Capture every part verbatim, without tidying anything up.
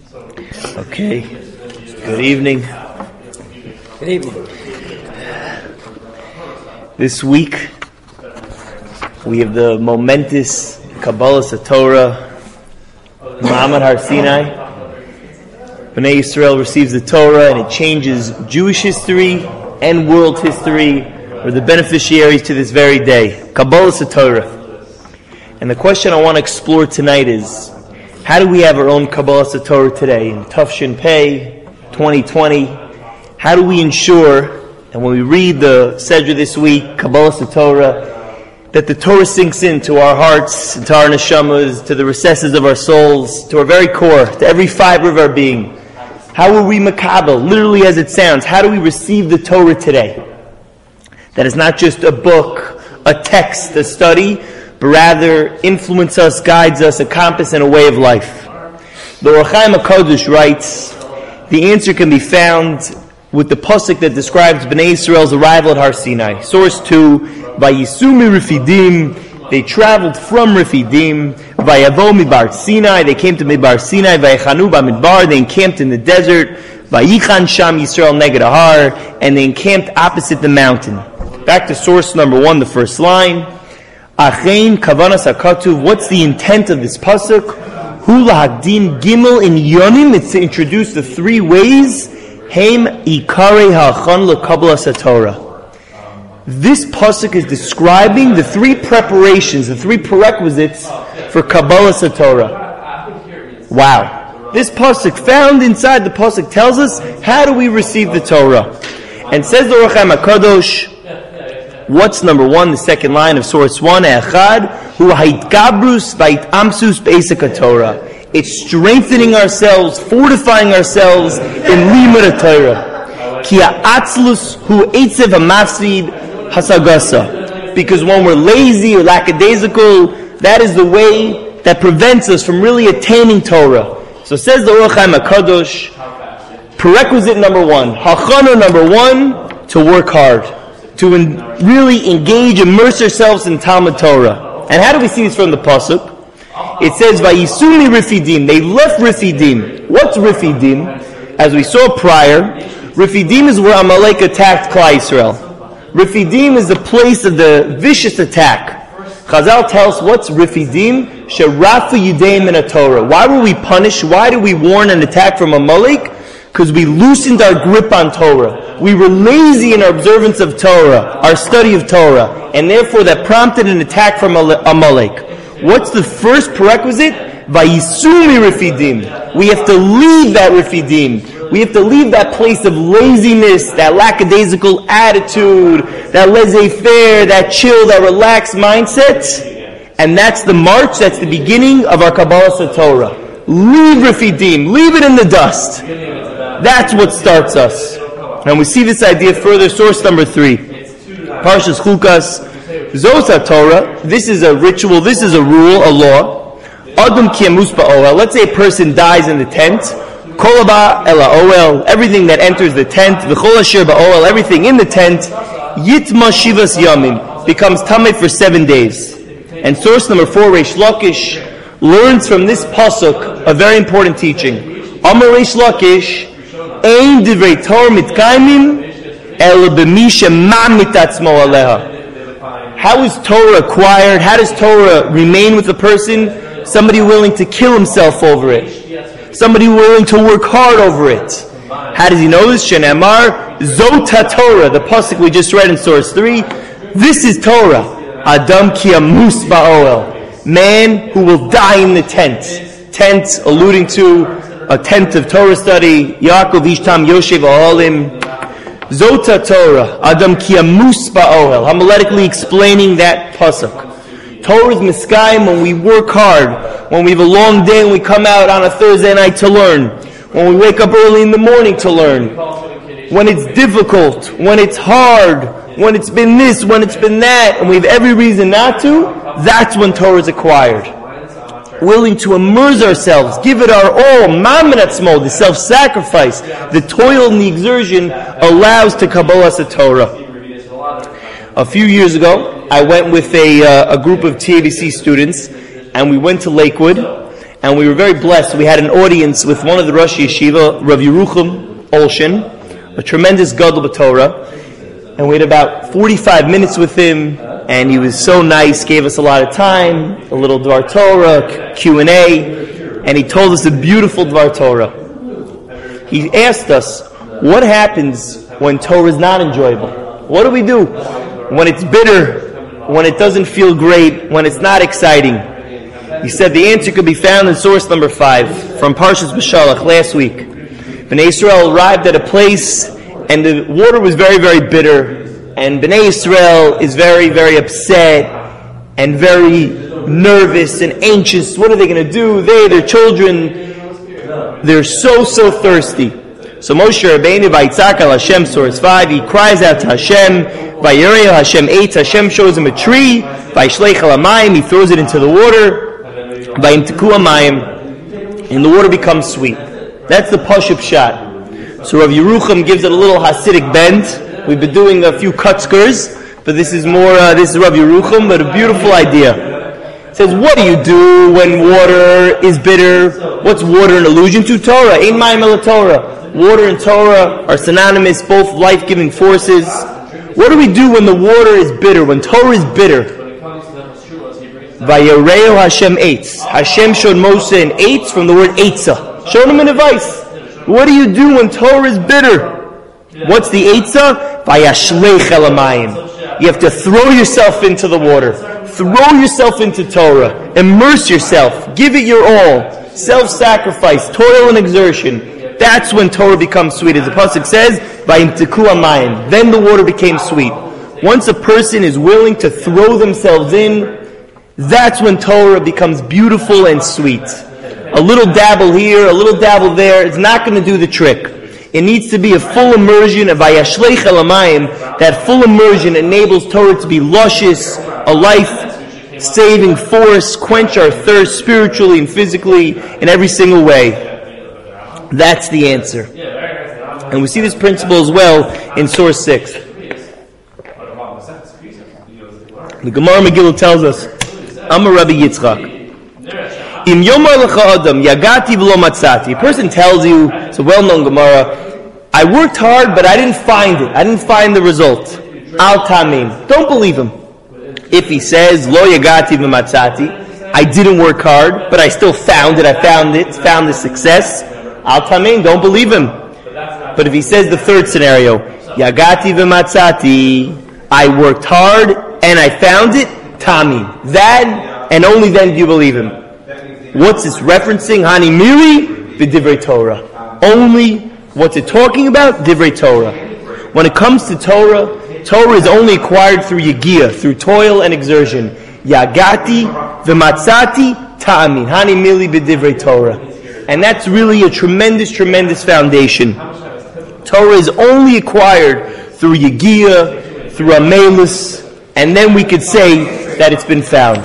Okay. Good evening. Good evening. This week we have the momentous Kabbalah Torah, Ma'amad Har Sinai. Bnei Yisrael receives the Torah and it changes Jewish history and world history. We're the beneficiaries to this very day. Kabbalah Torah. And the question I want to explore tonight is, how do we have our own Kabbalah Torah today in Tufshin Pei twenty twenty? How do we ensure, and when we read the Sedra this week, Kabbalah Torah, that the Torah sinks into our hearts, into our neshamas, to the recesses of our souls, to our very core, to every fiber of our being? How are we makabel, literally as it sounds? How do we receive the Torah today? That is not just a book, a text, a study, but rather influence us, guides us, a compass and a way of life. The Ohr HaChaim HaKadosh writes, the answer can be found with the pasuk that describes Bnei Yisrael's arrival at Har Sinai. Source two, Vayisumi Refidim, they traveled from Refidim, Vayavo Midbar Sinai, they came to Midbar Sinai, Vayechanu Bamidbar, they encamped in the desert, Vayichan Sham Yisrael Neged Ahar, and they encamped opposite the mountain. Back to source number one, the first line. Achein Kavanas HaKatuv, what's the intent of this pasuk? Hu lahagdim gimel in yonim, it's to introduce the three ways. Heim ikarei ha'achan lekabbalas Torah. This pasuk is describing the three preparations, the three prerequisites for Kabbalas Torah. Wow. This pasuk found inside the pasuk tells us how do we receive the Torah. And says the Ohr HaChaim HaKadosh, what's number one, the second line of source one? Echad hu ha'itgabrus va'it'amsus be'esek Torah. It's strengthening ourselves, fortifying ourselves in limud Torah. Ki ha'atzlus hu eitzev ha'mafsid hasagasa. Because when we're lazy or lackadaisical, that is the way that prevents us from really attaining Torah. So says the Ohr HaChaim HaKadosh, prerequisite number one, hachana number one, to work hard. To in, really engage, immerse ourselves in Talmud Torah. And how do we see this from the pasuk? It says, "Vayisumi Refidim." They left Refidim. What's Refidim? As we saw prior, Refidim is where Amalek attacked Klal Yisrael. Refidim is the place of the vicious attack. Chazal tells us what's Refidim? Sherafu Yudeim in a Torah. Why were we punished? Why did we warn an attack from Amalek? Because we loosened our grip on Torah. We were lazy in our observance of Torah, our study of Torah, and therefore that prompted an attack from Amalek. What's the first prerequisite? Vayisumi Refidim. We have to leave that Refidim. We have to leave that place of laziness, that lackadaisical attitude, that laissez-faire, that chill, that relaxed mindset. And that's the march, that's the beginning of our Kabbalah Torah. Leave Refidim, leave it in the dust. That's what starts us. And we see this idea further, source number three. Parshas Chukas, Zos Torah. This is a ritual, this is a rule, a law. Adam kiamus ba'oel. Let's say a person dies in the tent. Kolaba ela oel. Everything that enters the tent. V'chol asher ba'oel. Everything in the tent. Yitma shivas yamim. Becomes tamei for seven days. And source number four, Reish Lakish, learns from this pasuk a very important teaching. Amar Reish Lakish, ein divrei Torah mitkaimim el b'mi shema'amit atzmo aleha. How is Torah acquired? How does Torah remain with a person? Somebody willing to kill himself over it. Somebody willing to work hard over it. How does he know this? Shenemar Zota Torah, the pasuk we just read in source three. This is Torah. Adam ki amus ba'oel. Man who will die in the tent. Tent alluding to a tent of Torah study. Yaakov ishtam yoshev ohalim. Zota Torah, Adam ki amus ba'ohel, homiletically explaining that pasuk. Torah is miskayim when we work hard, when we have a long day and we come out on a Thursday night to learn, when we wake up early in the morning to learn, when it's difficult, when it's hard, when it's been this, when it's been that, and we have every reason not to, that's when Torah is acquired. Willing to immerse ourselves, give it our all, mamen atzmo, the self-sacrifice, the toil and the exertion allows to Kabbalas Torah. A few years ago, I went with a, uh, a group of T A B C students, and we went to Lakewood, and we were very blessed. We had an audience with one of the Rosh Yeshiva, Rav Yerucham Olshin, a tremendous Gadol b'Torah, and we had about forty-five minutes with him, and he was so nice, gave us a lot of time, a little Dvar Torah, Q and A, and he told us a beautiful Dvar Torah. He asked us, what happens when Torah is not enjoyable? What do we do when it's bitter, when it doesn't feel great, when it's not exciting? He said the answer could be found in source number five from Parshas B'Shalach last week. Bnei Yisrael arrived at a place and the water was very, very bitter, and Bnei Yisrael is very, very upset and very nervous and anxious. What are they going to do? They, their children, they're so, so thirsty. So Moshe Rabbeinu Vayitzak al Hashem, source five, he cries out to Hashem. Vayireu Hashem eitz. Hashem shows him a tree. Vayishlech al hamayim. He throws it into the water. Vayimteku hamayim, and the water becomes sweet. That's the Pashup shot. So Rav Yerucham gives it a little Hasidic bend. We've been doing a few kutzkers, but this is more. Uh, this is Rav Yerucham, but a beautiful idea. It says, what do you do when water is bitter? What's water an allusion to? Torah. Ein mayim ela Torah. Water and Torah are synonymous, both life-giving forces. What do we do when the water is bitter, when Torah is bitter? Vayireu Hashem eitz. Hashem showed Moshe an eitz from the word eitzah. Showed him an advice. What do you do when Torah is bitter? What's the eitzah? Vayashlech el hamayim. You have to throw yourself into the water. Throw yourself into Torah. Immerse yourself. Give it your all. Self-sacrifice, toil and exertion. That's when Torah becomes sweet. As the pasuk says, "Vayimteku hamayim." Then the water became sweet. Once a person is willing to throw themselves in, that's when Torah becomes beautiful and sweet. A little dabble here, a little dabble there, it's not going to do the trick. It needs to be a full immersion of Vayashlech el hamayim. That full immersion enables Torah to be luscious, a life-saving force, quench our thirst spiritually and physically in every single way. That's the answer. And we see this principle as well in source six. The Gemara Megillah tells us, Amar Rabbi Yitzchak, Im yomar lecha adam yagati v'lo matzati. A person tells you, it's a well-known Gemara, I worked hard, but I didn't find it. I didn't find the result. Al tamim. Don't believe him. If he says, Lo yagati v'matzati, I didn't work hard, but I still found it. I found it. Found the success. Al tamim, don't believe him. But if he says the third scenario, Yagati v'matzati, I worked hard and I found it, tamim. That and only then do you believe him. What's this referencing? Hani miri v'divrei Torah. Only what's it talking about? Divrei Torah. When it comes to Torah, Torah is only acquired through yagiyah, through toil and exertion. Yagati v'matzati tamim. Hani miri v'divrei Torah. And that's really a tremendous, tremendous foundation. Torah is only acquired through Yagiyah, through Amelus, and then we could say that it's been found.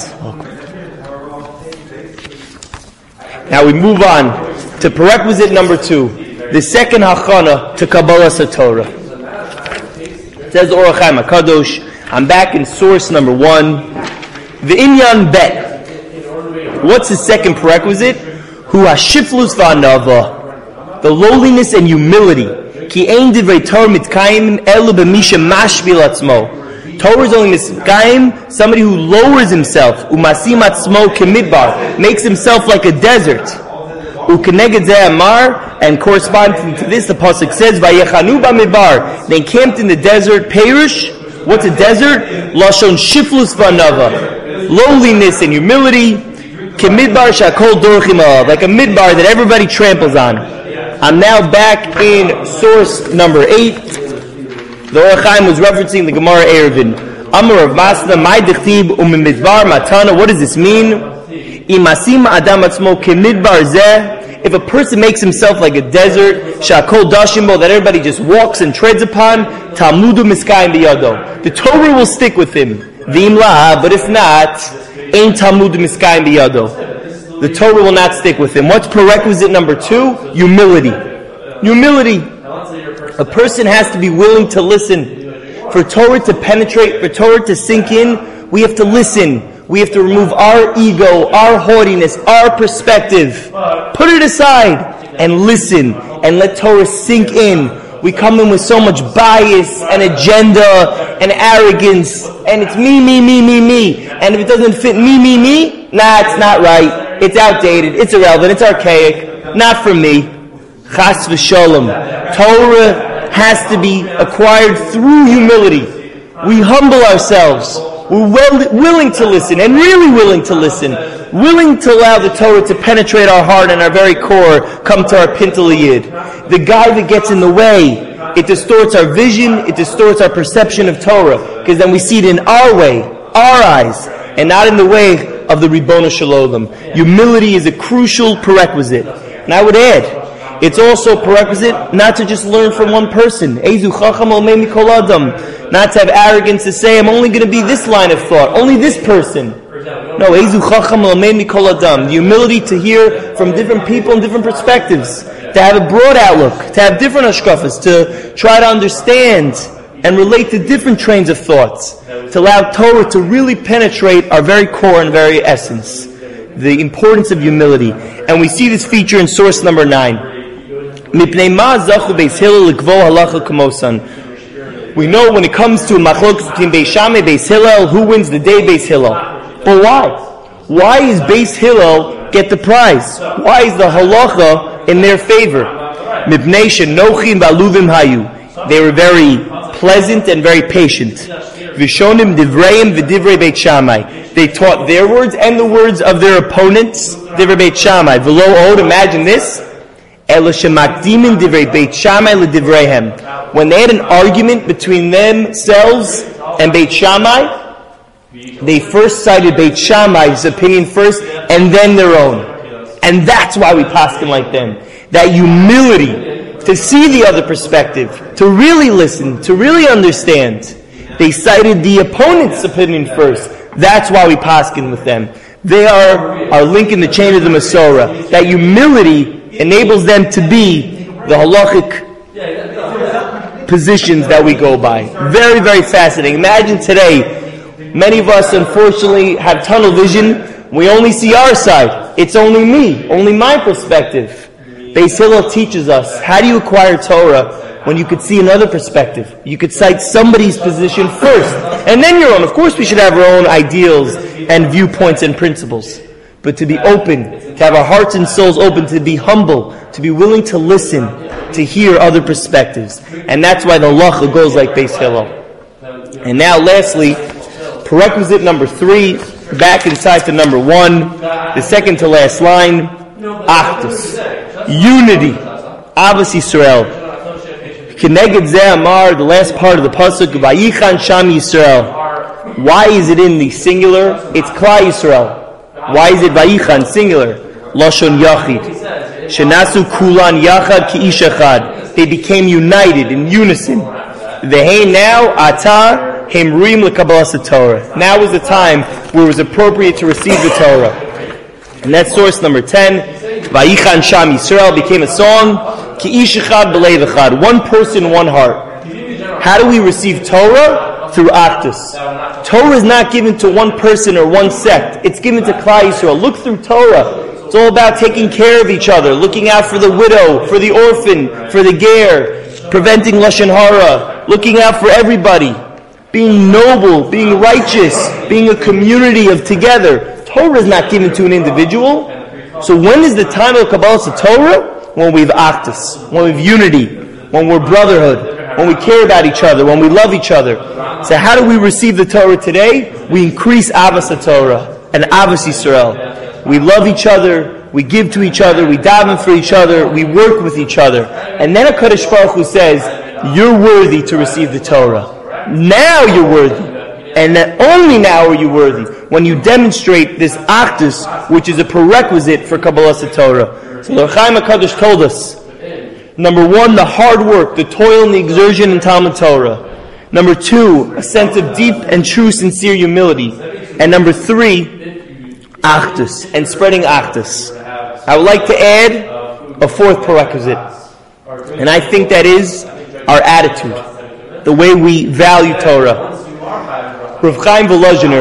Now we move on to prerequisite number two, the second hachana to Kabbalah Satorah. It says Or HaChaim HaKadosh, I'm back in source number one, the Inyan Bet. What's the second prerequisite? Hu hashiflus v'anava, the lowliness and humility. Ki ein divrei Torah mitkayim elu b'misha mashbil atzmo. Torah is only mitkayim, somebody who lowers himself. Umasim atzmo kemidbar, makes himself like a desert. Ukeneged zeh amar, and corresponding to this, the pasuk says, Vayechanu b'midbar, they encamped in the desert. Perish. What's a desert? Lashon shiflus v'anava, lowliness and humility. Midbar shakol dorchim alav, like a midbar that everybody tramples on. I'm now back in source number eight. The Or HaChaim was referencing the Gemara Eruvin. Amar of Masna, my dichtib umimidbar matana. What does this mean? Imasim adam atzmo kemidbar zeh. If a person makes himself like a desert, shakol dashimbo, that everybody just walks and treads upon, talmudu miskayim biyado. The Torah will stick with him. V'im la, but if not, Ein Talmud miskayim biyado. The Torah will not stick with him. What's prerequisite number two? Humility. Humility. A person has to be willing to listen. For Torah to penetrate, for Torah to sink in, we have to listen. We have to remove our ego, our haughtiness, our perspective. Put it aside and listen and let Torah sink in. We come in with so much bias and agenda and arrogance, and it's me, me, me, me, me. And if it doesn't fit me, me, me, nah, it's not right. It's outdated. It's irrelevant. It's archaic. Not for me. Chas v'sholom. Torah has to be acquired through humility. We humble ourselves. We're well, willing to listen, and really willing to listen. Willing to allow the Torah to penetrate our heart and our very core, come to our pintel yid. The guy that gets in the way, it distorts our vision, it distorts our perception of Torah, because then we see it in our way, our eyes, and not in the way of the Ribono Shel Olam. Humility is a crucial prerequisite. And I would add, it's also a prerequisite not to just learn from one person. Ezu chacham olmei mikol adam. Not to have arrogance to say, I'm only going to be this line of thought, only this person. No, Ezu chacham olmei mikol adam. The humility to hear from different people and different perspectives. To have a broad outlook. To have different hashkafas. To try to understand and relate to different trains of thoughts. To allow Torah to really penetrate our very core and very essence. The importance of humility. And we see this feature in source number nine. We know when it comes to machlokes between Beis Shammai and Beis Hillel, who wins the day? Beis Hillel. But why? Why is Beis Hillel get the prize? Why is the halacha in their favor? They were very pleasant and very patient. Vishonim divreim v'divrei Beit Shammai. They taught their words and the words of their opponents. Divrei Beit Shammai. V'lo od, imagine this. When they had an argument between themselves and Beit Shammai, they first cited Beit Shammai's opinion first, and then their own. And that's why we paskin like them. That humility, to see the other perspective, to really listen, to really understand. They cited the opponent's opinion first. That's why we paskin with them. They are our link in the chain of the Masorah. That humility enables them to be the halachic positions that we go by. Very, very fascinating. Imagine today, many of us unfortunately have tunnel vision. We only see our side. It's only me, only my perspective. Beis Hillel teaches us, how do you acquire Torah when you could see another perspective? You could cite somebody's position first, and then your own. Of course we should have our own ideals and viewpoints and principles. But to be open, to have our hearts and souls open, to be humble, to be willing to listen, to hear other perspectives. And that's why the halacha goes like Beis Hillel. And now lastly, prerequisite number three, back inside to number one, the second to last line, Achdus, unity, Ahavas Yisrael. Keneged Zeh Amar, the last part of the pasuk, Vayichan Sham Yisrael. Why is it in the singular? It's Klal Yisrael. Why is it Vayichan, singular? Lashon Yachid. Shenasu Kulan Yachad Ki Ish Echad. They became united, in unison. Ve'hei now, Ata, Hemrim L'Kabbalas Torah. Now is the time where it was appropriate to receive the Torah. And that's source number ten. Vayichan Sham Yisrael became a song. Ki Ish Echad B'Leiv Echad. One person, one heart. How do we receive Torah? Through Achdus. Torah is not given to one person or one sect. It's given to Klal Yisrael. Look through Torah. It's all about taking care of each other, looking out for the widow, for the orphan, for the ger, preventing Lashon Hara, looking out for everybody, being noble, being righteous, being a community of together. Torah is not given to an individual. So when is the time of Kabbalas Torah? When we have Achdus, when we have unity, when we're brotherhood, when we care about each other, when we love each other. So how do we receive the Torah today? We increase Ahavas Torah and Ahavas Yisrael. We love each other, we give to each other, we daven for each other, we work with each other. And then HaKadosh Baruch Hu says, you're worthy to receive the Torah. Now you're worthy. And that only now are you worthy. When you demonstrate this Achdus, which is a prerequisite for Kabbalas Torah. So L'or Chaim HaKadosh told us, number one, the hard work, the toil and the exertion in Talmud Torah. Number two, a sense of deep and true sincere humility. And number three, Achdus, and spreading Achdus. I would like to add a fourth prerequisite. And I think that is our attitude. The way we value Torah. Rav Chaim Volozhiner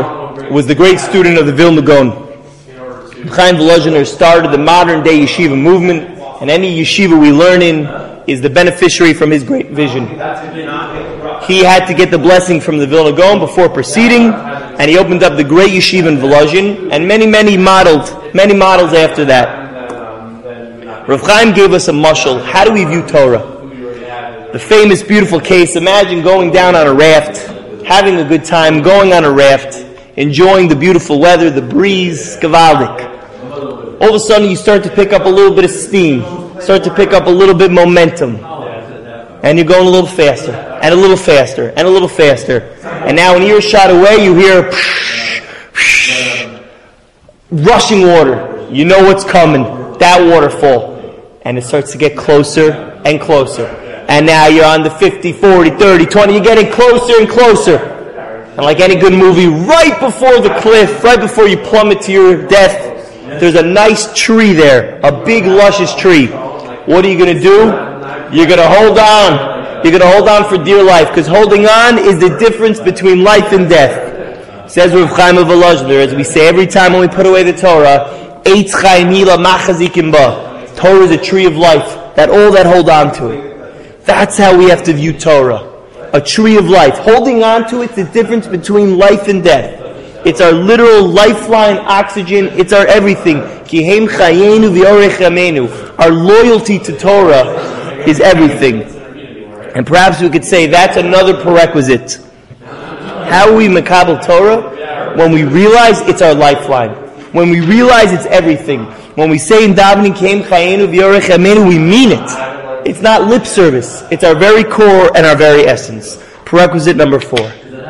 was the great student of the Vilna Gaon. Chaim Volozhiner started the modern-day yeshiva movement, and any yeshiva we learn in is the beneficiary from his great vision. He had to get the blessing from the Vilna Gaon before proceeding, and he opened up the great yeshiva in Volozhin, and many, many modeled, many models after that. Rav Chaim gave us a mashal. How do we view Torah? The famous, beautiful case. Imagine going down on a raft, having a good time, going on a raft, enjoying the beautiful weather, the breeze, gavaldik. All of a sudden you start to pick up a little bit of steam, start to pick up a little bit of momentum, and you're going a little faster, and a little faster, and a little faster. And now an earshot away you hear psh, psh, rushing water. You know what's coming, that waterfall. And it starts to get closer and closer. And now you're on the fifty, forty, thirty, twenty, you're getting closer and closer. And like any good movie, right before the cliff, right before you plummet to your death, there's a nice tree there, a big luscious tree. What are you going to do? You're going to hold on. You're going to hold on for dear life, because holding on is the difference between life and death. Says Rav Chaim of Volozhiner, as we say every time when we put away the Torah, Eitz Chaim Hila Machazikim Ba. Torah is a tree of life, that all that hold on to it. That's how we have to view Torah. A tree of life. Holding on to it's the difference between life and death. It's our literal lifeline, oxygen. It's our everything. Kihem chayenu v'orech yamenu. Our loyalty to Torah is everything. And perhaps we could say that's another prerequisite. How are we makabel Torah? When we realize it's our lifeline. When we realize it's everything. When we say in davening Kihem chayenu v'orech yamenu, we mean it. It's not lip service. It's our very core and our very essence. Prerequisite number four.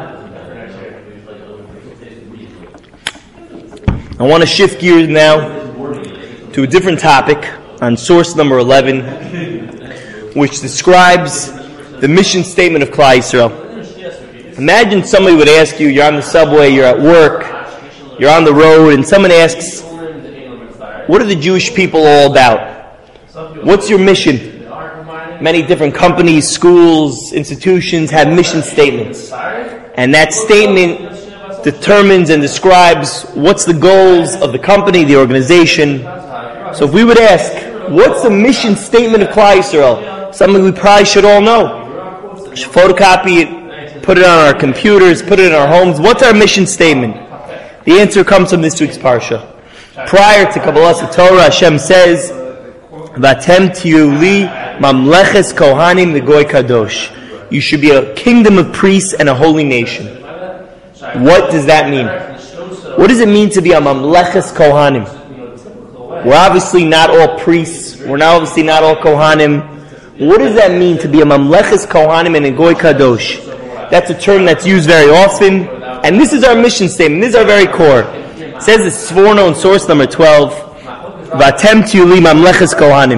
I want to shift gears now to a different topic on source number eleven, which describes the mission statement of Klal Yisrael. Imagine somebody would ask you, you're on the subway, you're at work, you're on the road, and someone asks, what are the Jewish people all about? What's your mission? Many different companies, schools, institutions have mission statements. And that statement determines and describes what's the goals of the company, the organization. So if we would ask, what's the mission statement of Klal Yisrael? Something we probably should all know. We should photocopy it, put it on our computers, put it in our homes. What's our mission statement? The answer comes from this week's Parsha. Prior to Kabbalas Torah, Hashem says, Vatem tiyu li mamleches kohanim v'goy kadosh. You should be a kingdom of priests and a holy nation. What does that mean? What does it mean to be a mamleches kohanim? We're obviously not all priests. We're not obviously not all kohanim. What does that mean to be a mamleches kohanim and a goy kadosh? That's a term that's used very often. And this is our mission statement. This is our very core. It says the Sforno in source number twelve. Vatem tiyu li mamleches kohanim.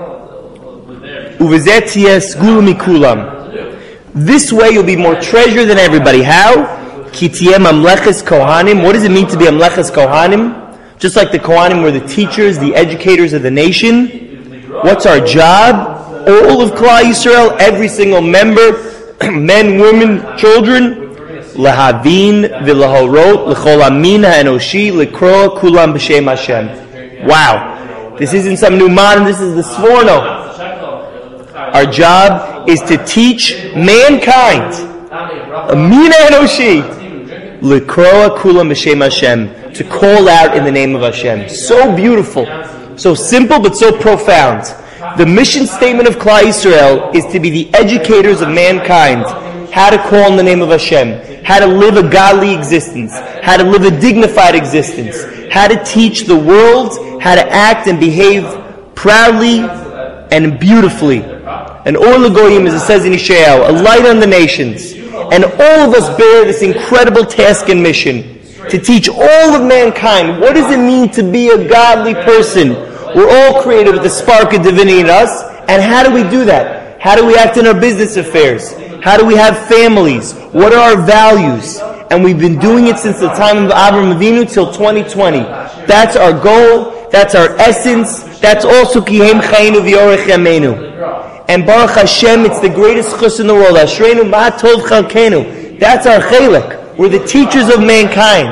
Uvezet tiyeh sgula mikulam. This way you'll be more treasured than everybody. How? Ki tiyeh mamleches kohanim. What does it mean to be a mamleches kohanim? Just like the kohanim were the teachers, the educators of the nation. What's our job? All of Klal Yisrael, every single member, men, women, children. Lahavin v'lahorot l'chol amin ha'enoshi l'kroa kulam b'shem Hashem. Wow. This isn't some new modern, this is the Sforno. Our job is to teach mankind, Amina Enoshi, L'kroa Kulam B'Shem Hashem, to call out in the name of Hashem. So beautiful, so simple but so profound. The mission statement of Klal Yisrael is to be the educators of mankind, how to call in the name of Hashem, how to live a godly existence, how to live a dignified existence, how to teach the world how to act and behave proudly and beautifully. And Or L'Goyim, as it says in Yeshayahu, a light on the nations. And all of us bear this incredible task and mission to teach all of mankind what does it mean to be a godly person. We're all created with the spark of divinity in us. And how do we do that? How do we act in our business affairs? How do we have families? What are our values? And we've been doing it since the time of Avraham Avinu till twenty twenty. That's our goal. That's our essence. That's also Kihem Chayenu V'Orech Yamenu. And Baruch Hashem, it's the greatest chus in the world. Ashreinu Ma Tov Chalkenu. That's our chelek. We're the teachers of mankind.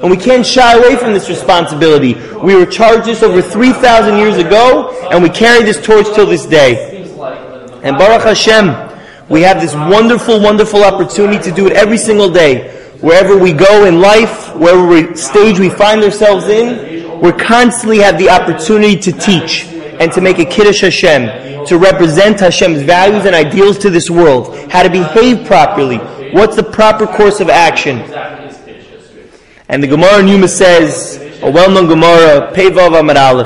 And we can't shy away from this responsibility. We were charged this over three thousand years ago, and we carry this torch till this day. And Baruch Hashem, we have this wonderful, wonderful opportunity to do it every single day. Wherever we go in life, wherever we, stage we find ourselves in, we constantly have the opportunity to teach and to make a Kiddush Hashem, to represent Hashem's values and ideals to this world, how to behave properly, what's the proper course of action. And the Gemara in Yuma says, a well-known Gemara, Peivav Amar Aleph,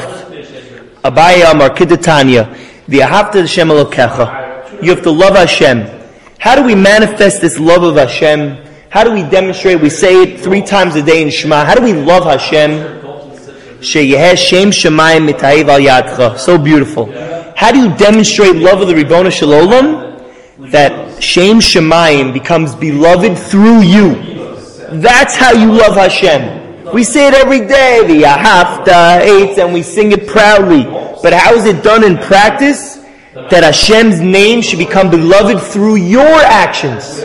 Abaya Amar Kiddatanya, V'ahavta Hashem Elokecha. You have to love Hashem. How do we manifest this love of Hashem? How do we demonstrate? We say it three times a day in Shema. How do we love Hashem? Sheyeh Shem Shemayim Mitahiv Al Yadcha. So beautiful. How do you demonstrate love of the Ribbono Shel Olam? That Shem Shemayim becomes beloved through you. That's how you love Hashem. We say it every day, the Ahavta, Eitz, and we sing it proudly. But how is it done in practice? That Hashem's name should become beloved through your actions.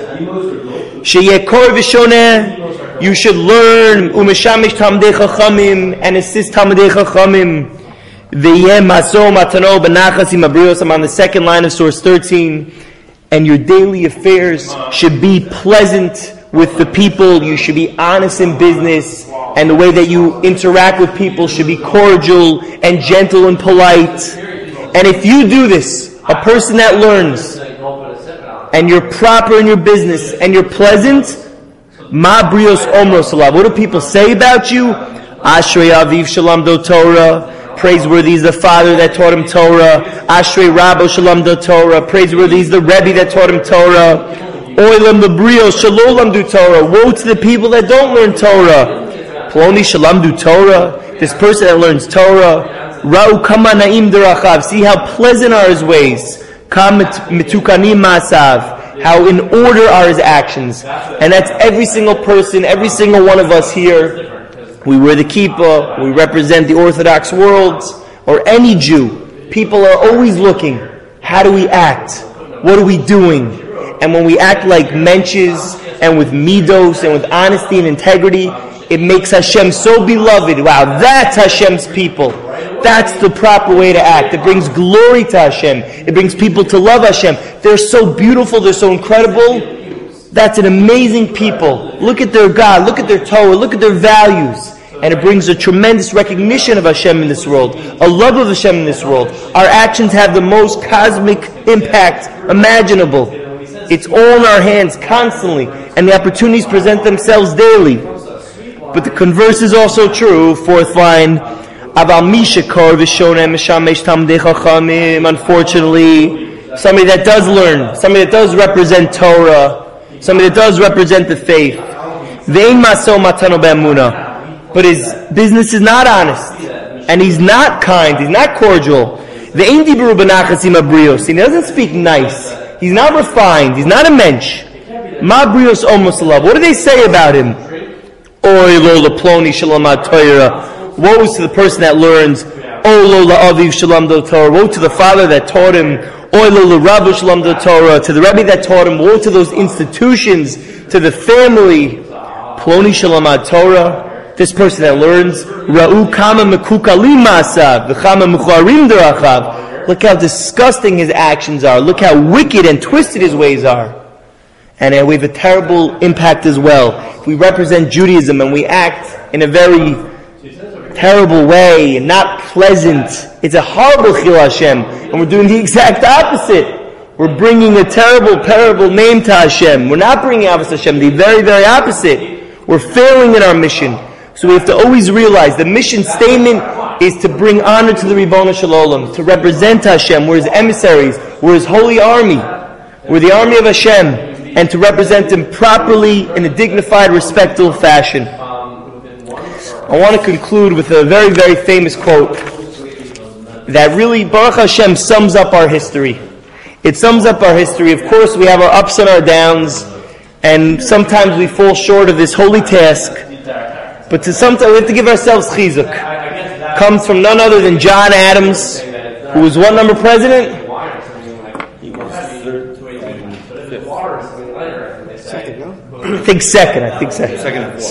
Sheyeh Kor V'Shoneh, you should learn, Umeshamish Talmidei Chachamim, and assist Talmidei Chachamim. V'yeh Maso Matano B'Nachas Im Abrios, I'm on the second line of source thirteen. And your daily affairs should be pleasant with the people. You should be honest in business, and the way that you interact with people should be cordial and gentle and polite. And if you do this, a person that learns, and you're proper in your business, and you're pleasant, ma brios omros alav. What do people say about you? Ashrei aviv shalom do Torah. Praiseworthy is the father that taught him Torah. Ashrei Rabbo Shalom do Torah. Praiseworthy is the Rebbe that taught him Torah. Oilam the Brio Shalom do Torah. Woe to the people that don't learn Torah. Ploni Shalom do Torah. This person that learns Torah. Ra'u kama na'im derachav. See how pleasant are his ways. Kam mitukanim ma'asav. How in order are his actions. And that's every single person, every single one of us here. We wear the kippah, we represent the Orthodox world, or any Jew. People are always looking, how do we act? What are we doing? And when we act like menches, and with midos, and with honesty and integrity, it makes Hashem so beloved. Wow, that's Hashem's people. That's the proper way to act. It brings glory to Hashem. It brings people to love Hashem. They're so beautiful, they're so incredible. That's an amazing people. Look at their God, look at their Torah, look at their values. And it brings a tremendous recognition of Hashem in this world, a love of Hashem in this world. Our actions have the most cosmic impact imaginable. It's all in our hands constantly, and the opportunities present themselves daily. But the converse is also true. Fourth line, unfortunately, somebody that does learn, somebody that does represent Torah, somebody that does represent the faith, but his business is not honest, and he's not kind, he's not cordial. He doesn't speak nice, he's not refined, he's not a mensch. Ma brios omos alav. What do they say about him? Oy lo ploni shalom ha-Torah. Woe to the person that learns. O lo la'aviv shalom do Torah. Woe to the father that taught him. Oy lo la'rabu shalom do Torah. To the Rebbe that taught him. Woe to those institutions, to the family. Ploni shalom ha-Torah. This person that learns, Ra'u kama mekukalim ma'asav, v'chama mechuarim derachav. Look how disgusting his actions are. Look how wicked and twisted his ways are. And uh, we have a terrible impact as well. If we represent Judaism and we act in a very terrible way and not pleasant, it's a horrible chil Hashem. And we're doing the exact opposite. We're bringing a terrible, terrible name to Hashem. We're not bringing Avos Hashem, the very, very opposite. We're failing in our mission. So we have to always realize the mission statement is to bring honor to the Ribbono Shel Olam, to represent Hashem. We're His emissaries. We're His holy army. We're the army of Hashem, and to represent Him properly in a dignified, respectful fashion. I want to conclude with a very, very famous quote that really, Baruch Hashem, sums up our history. It sums up our history. Of course, we have our ups and our downs, and sometimes we fall short of this holy task. But to sometimes we have to give ourselves chizuk. Comes from none other than John Adams, who was what number president? I think second. I think second.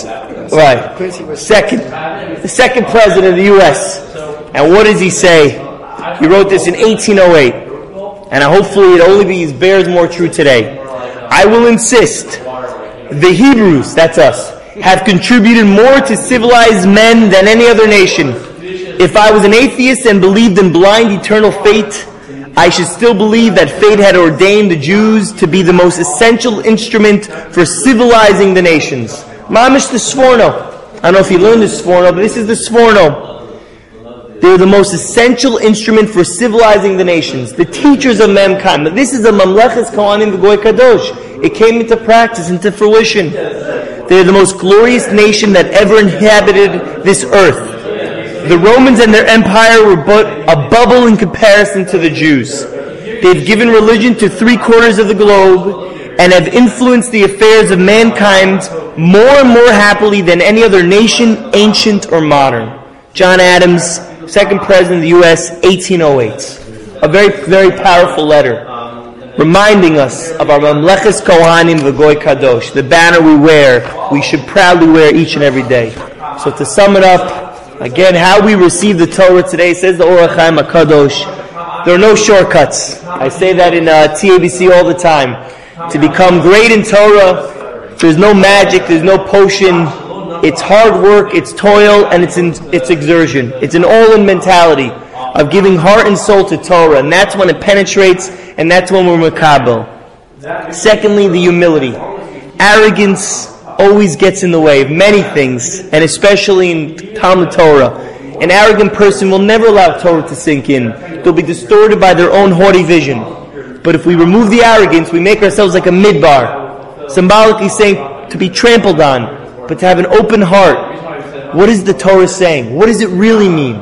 Right. Second, the second president of the U S And what does he say? He wrote this in eighteen oh eight. And hopefully it only be, bears more true today. I will insist, the Hebrews, that's us, have contributed more to civilized men than any other nation. If I was an atheist and believed in blind eternal fate, I should still believe that fate had ordained the Jews to be the most essential instrument for civilizing the nations. Mamish the Sforno. I don't know if you learned the Sforno, but this is the Sforno. They're the most essential instrument for civilizing the nations. The teachers of mankind. But this is the Mamleches Kohanim V'Goy Kadosh. It came into practice, into fruition. They're the most glorious nation that ever inhabited this earth. The Romans and their empire were but a bubble in comparison to the Jews. They've given religion to three quarters of the globe and have influenced the affairs of mankind more and more happily than any other nation, ancient or modern. John Adams, second president of the U S, eighteen oh eight. A very, very powerful letter reminding us of our Mamleches Kohanim V'Goy Kadosh, the banner we wear, we should proudly wear each and every day. So to sum it up, again, how we receive the Torah today, says the Or HaChaim HaKadosh, there are no shortcuts. I say that in uh, T A B C all the time. To become great in Torah, there's no magic, there's no potion. It's hard work, it's toil, and it's in, it's exertion. It's an all-in mentality of giving heart and soul to Torah, and that's when it penetrates, and that's when we're makabel. Secondly, the humility. Arrogance always gets in the way of many things, and especially in Talmud Torah. An arrogant person will never allow Torah to sink in. They'll be distorted by their own haughty vision. But if we remove the arrogance, we make ourselves like a midbar, symbolically saying to be trampled on, but to have an open heart. What is the Torah saying? What does it really mean?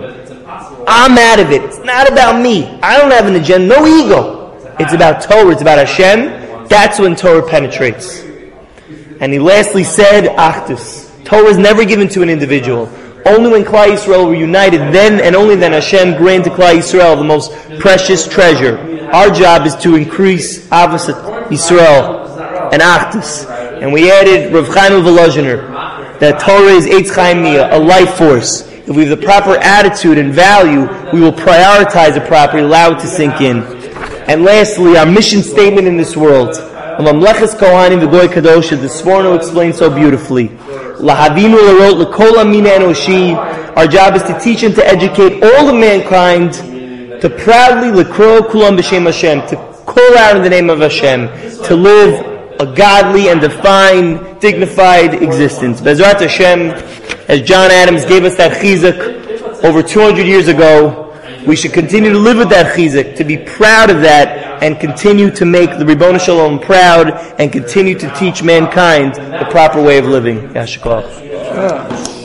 I'm out of it. It's not about me. I don't have an agenda. No ego. It's about Torah. It's about Hashem. That's when Torah penetrates. And he lastly said, Achdus. Torah is never given to an individual. Only when Klal Yisrael were united, then and only then Hashem granted Klal Yisrael the most precious treasure. Our job is to increase Avos Yisrael and Achdus. And we added Rav Chaim Volozhiner, that Torah is Eitz Chaim Miyah, a life force. If we have the proper attitude and value, we will prioritize it properly, allow it to sink in. And lastly, our mission statement in this world. Mamleches Kohanim V'Goy Kadosh, the Sforno explains so beautifully. Lahavinu l'rot l'kol amin enoshi. Our job is to teach and to educate all of mankind to proudly l'kro kulam b'shem Hashem, to call out in the name of Hashem, to live a godly and divine, dignified existence. Bezrat Hashem, as John Adams gave us that chizuk over two hundred years ago, we should continue to live with that chizuk, to be proud of that, and continue to make the Ribono Shalom proud, and continue to teach mankind the proper way of living. Yashikov.